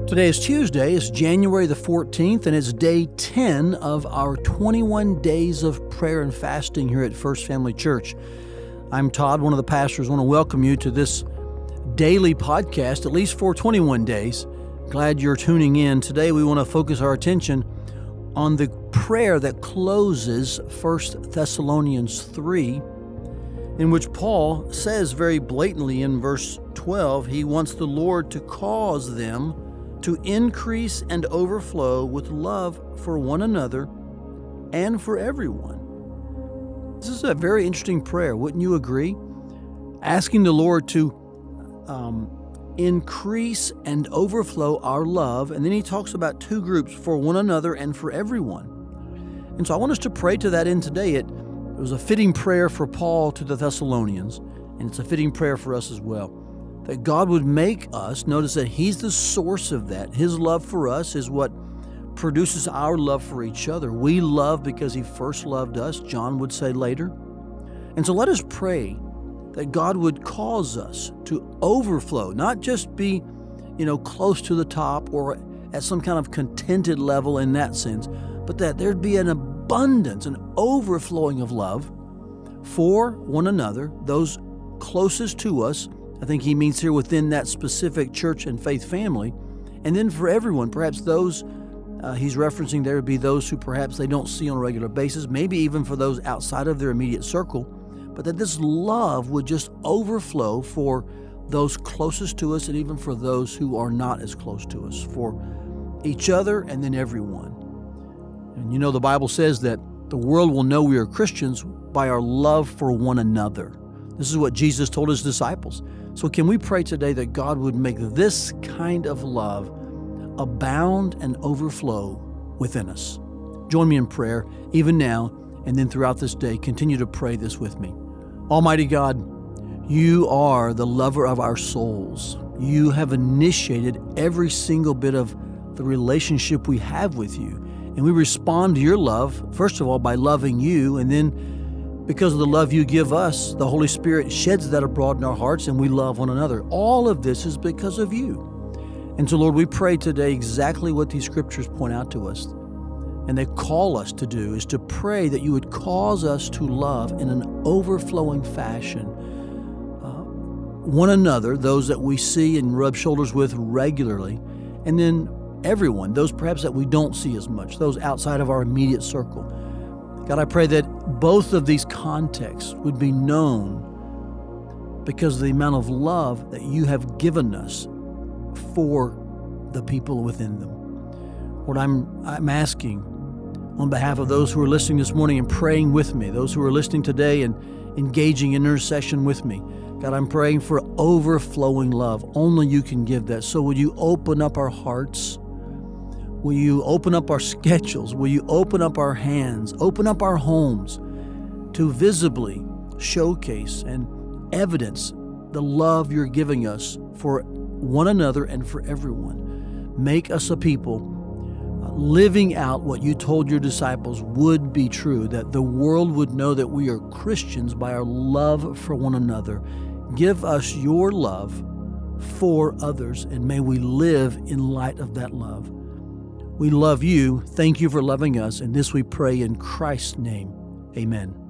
Today is Tuesday, it's January the 14th, and it's day 10 of our 21 days of prayer and fasting here at First Family Church. I'm Todd, one of the pastors. I want to welcome you to this daily podcast, at least for 21 days. Glad you're tuning in. Today we want to focus our attention on the prayer that closes 1 Thessalonians 3, in which Paul says very blatantly in verse 12, he wants the Lord to cause them to increase and overflow with love for one another and for everyone. This is a very interesting prayer, wouldn't you agree? Asking the Lord to increase and overflow our love, and then he talks about two groups, for one another and for everyone. And so I want us to pray to that end today. It was a fitting prayer for Paul to the Thessalonians, and it's a fitting prayer for us as well. That God would make us, notice that He's the source of that. His love for us is what produces our love for each other. We love because He first loved us, John would say later. And so let us pray that God would cause us to overflow, not just be, close to the top or at some kind of contented level in that sense, but that there'd be an abundance, an overflowing of love for one another, those closest to us. I think he means here within that specific church and faith family. And then for everyone, perhaps those he's referencing there would be those who perhaps they don't see on a regular basis, maybe even for those outside of their immediate circle, but that this love would just overflow for those closest to us and even for those who are not as close to us, for each other and then everyone. And the Bible says that the world will know we are Christians by our love for one another. This is what Jesus told his disciples. So can we pray today that God would make this kind of love abound and overflow within us? Join me in prayer, even now, and then throughout this day. Continue to pray this with me. Almighty God, you are the lover of our souls. You have initiated every single bit of the relationship we have with you. And we respond to your love, first of all, by loving you, and then because of the love you give us, the Holy Spirit sheds that abroad in our hearts and we love one another. All of this is because of you. And so, Lord, we pray today exactly what these scriptures point out to us. And they call us to do is to pray that you would cause us to love in an overflowing fashion one another, those that we see and rub shoulders with regularly, and then everyone, those perhaps that we don't see as much, those outside of our immediate circle. God, I pray that both of these contexts would be known because of the amount of love that you have given us for the people within them. Lord, I'm asking on behalf of those who are listening this morning and praying with me, those who are listening today and engaging in intercession with me, God, I'm praying for overflowing love. Only you can give that. So would you open up our hearts? Will you open up our schedules? Will you open up our hands, open up our homes to visibly showcase and evidence the love you're giving us for one another and for everyone? Make us a people living out what you told your disciples would be true, that the world would know that we are Christians by our love for one another. Give us your love for others, and may we live in light of that love. We love you. Thank you for loving us. And this we pray in Christ's name. Amen.